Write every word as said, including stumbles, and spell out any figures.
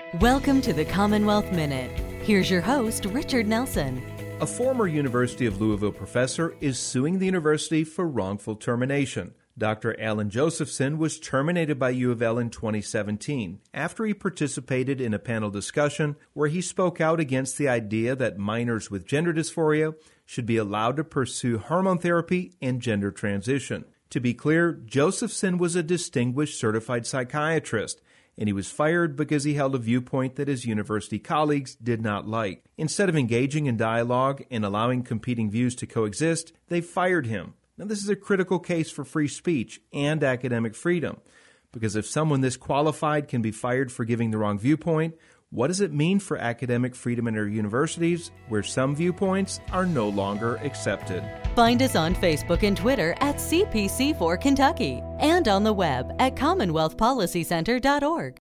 Welcome to the Commonwealth Minute. Here's your host, Richard Nelson. A former University of Louisville professor is suing the university for wrongful termination. Doctor Alan Josephson was terminated by U of L in twenty seventeen after he participated in a panel discussion where he spoke out against the idea that minors with gender dysphoria should be allowed to pursue hormone therapy and gender transition. To be clear, Josephson was a distinguished certified psychiatrist, and he was fired because he held a viewpoint that his university colleagues did not like. Instead of engaging in dialogue and allowing competing views to coexist, they fired him. Now, this is a critical case for free speech and academic freedom, because if someone this qualified can be fired for giving the wrong viewpoint, what does it mean for academic freedom in our universities where some viewpoints are no longer accepted? Find us on Facebook and Twitter at C P C four Kentucky and on the web at commonwealth policy center dot org.